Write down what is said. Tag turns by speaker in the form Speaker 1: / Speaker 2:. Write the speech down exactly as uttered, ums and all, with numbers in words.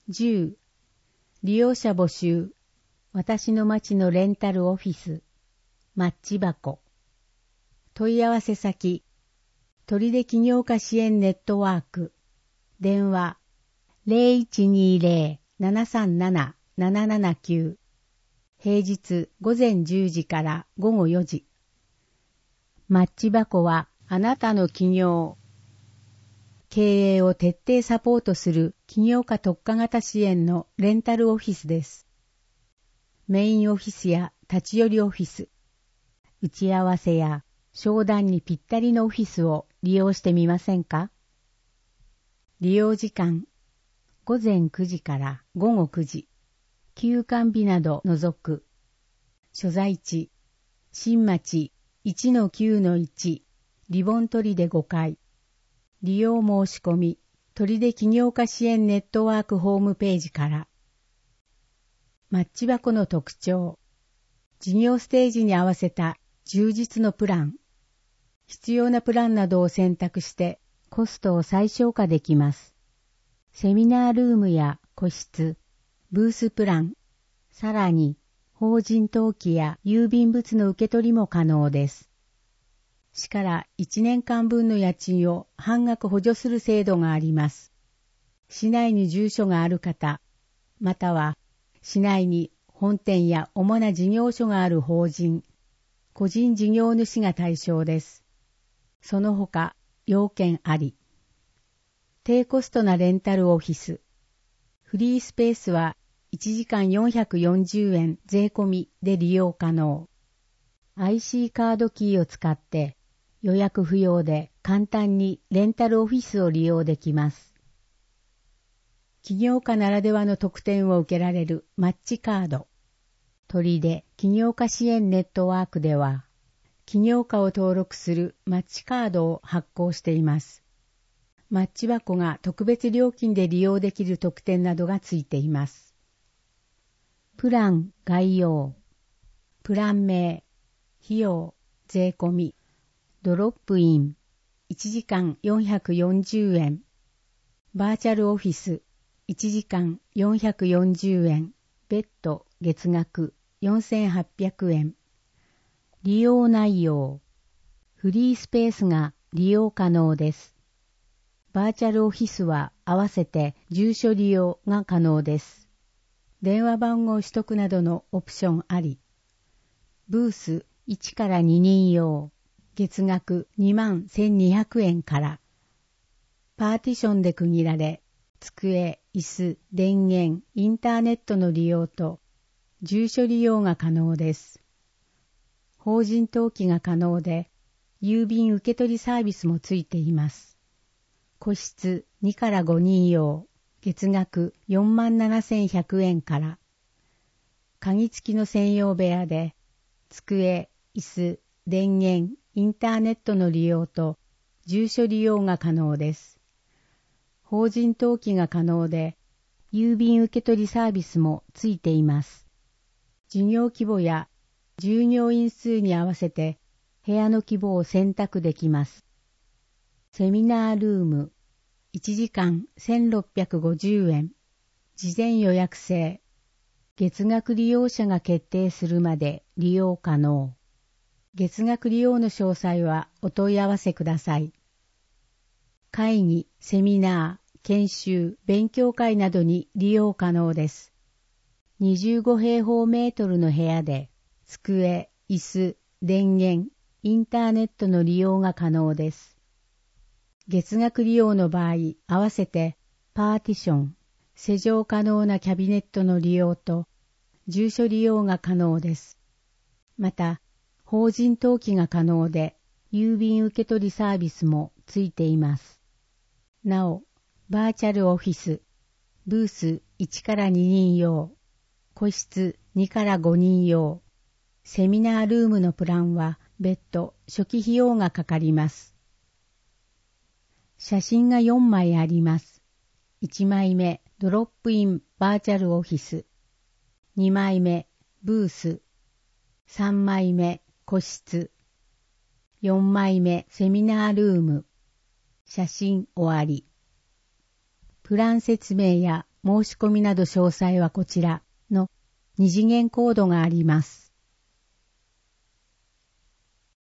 Speaker 1: じゅう、利用者募集。私の町のレンタルオフィス。マッチ箱。問い合わせ先。取手起業家支援ネットワーク。電話 ゼロいちにゼロ ななさんなな ななななきゅう。平日午前じゅうじから午後よじ。マッチ箱はあなたの起業、経営を徹底サポートする起業家特化型支援のレンタルオフィスです。メインオフィスや立ち寄りオフィス、打ち合わせや商談にぴったりのオフィスを利用してみませんか？利用時間、午前くじから午後くじ、休館日など除く。所在地、新町 いちのきゅうのいち、リボン取手ごかい。利用申し込み、取手起業家支援ネットワークホームページから。マッチ箱の特徴。事業ステージに合わせた充実のプラン。必要なプランなどを選択してコストを最小化できます。セミナールームや個室、ブースプラン、さらに法人登記や郵便物の受け取りも可能です。市からいちねんかんぶんの家賃を半額補助する制度があります。市内に住所がある方、または市内に本店や主な事業所がある法人、個人事業主が対象です。その他、要件あり。低コストなレンタルオフィス。フリースペースはいちじかんよんひゃくよんじゅうえん税込みで利用可能。アイシー カードキーを使って予約不要で簡単にレンタルオフィスを利用できます。起業家ならではの特典を受けられるマッチカード。取手起業家支援ネットワークでは、起業家を登録するマッチカードを発行しています。マッチ箱が特別料金で利用できる特典などがついています。プラン概要。プラン名。費用、税込み。ドロップイン。いちじかんよんひゃくよんじゅうえん。バーチャルオフィス。いちじかんよんひゃくよんじゅうえん。別途月額よんせんはっぴゃくえん。利用内容。フリースペースが利用可能です。バーチャルオフィスは合わせて住所利用が可能です。電話番号取得などのオプションあり。ブースいちからににん用。月額にまんせんにひゃくえんから。パーティションで区切られ、机、椅子、電源、インターネットの利用と住所利用が可能です。法人登記が可能で、郵便受け取りサービスもついています。個室にからごにん用、月額よんまんななせんひゃくえんから。鍵付きの専用部屋で、机、椅子、電源、インターネットの利用と住所利用が可能です。法人登記が可能で、郵便受け取りサービスもついています。事業規模や従業員数に合わせて部屋の規模を選択できます。セミナールーム、いちじかんせんろっぴゃくごじゅうえん。事前予約制。月額利用者が決定するまで利用可能。月額利用の詳細はお問い合わせください。会議、セミナー、研修、勉強会などに利用可能です。にじゅうごへいほうメートルの部屋で、机、椅子、電源、インターネットの利用が可能です。月額利用の場合、合わせてパーティション、施錠可能なキャビネットの利用と住所利用が可能です。また、法人登記が可能で、郵便受け取りサービスもついています。なお、バーチャルオフィス、ブースいちからににん用、個室にからごにん用、セミナールームのプランは別途初期費用がかかります。写真がよんまいあります。いちまいめ、ドロップインバーチャルオフィス。にまいめ、ブース。さんまいめ、個室。よんまいめ、セミナールーム。写真終わり。プラン説明や申し込みなど詳細はこちらの二次元コードがあります。